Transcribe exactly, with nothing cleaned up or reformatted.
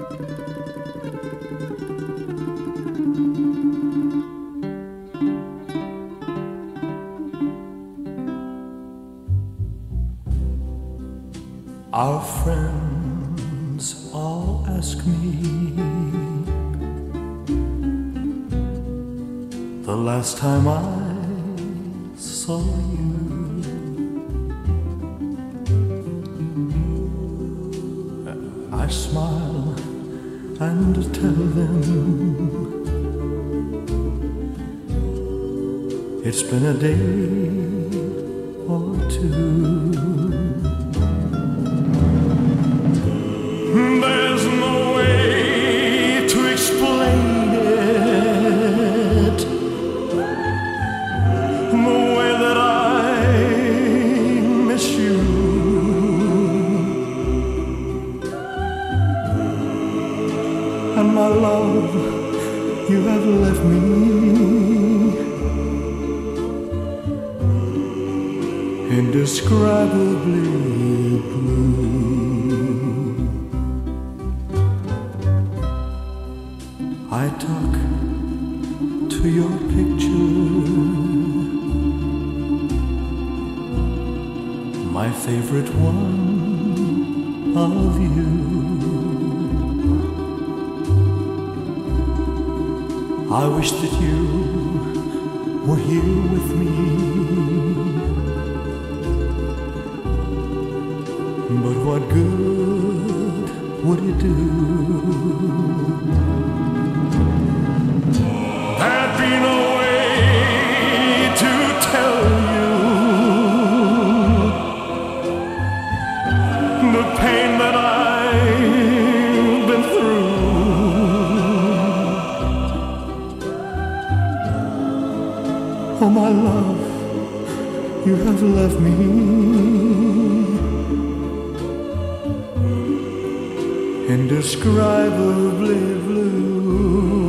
Our friends all ask me the last time I saw you. I smile and tell them it's been a day or two. There's no way to explain it, the way that I miss you. And my love, you have left me indescribably blue. I talk to your picture, my favorite one of you. I wish that you were here with me, but what good would it do? There'd be no way to tell you the pain that I've been through. Oh, my love, you have left me indescribably blue.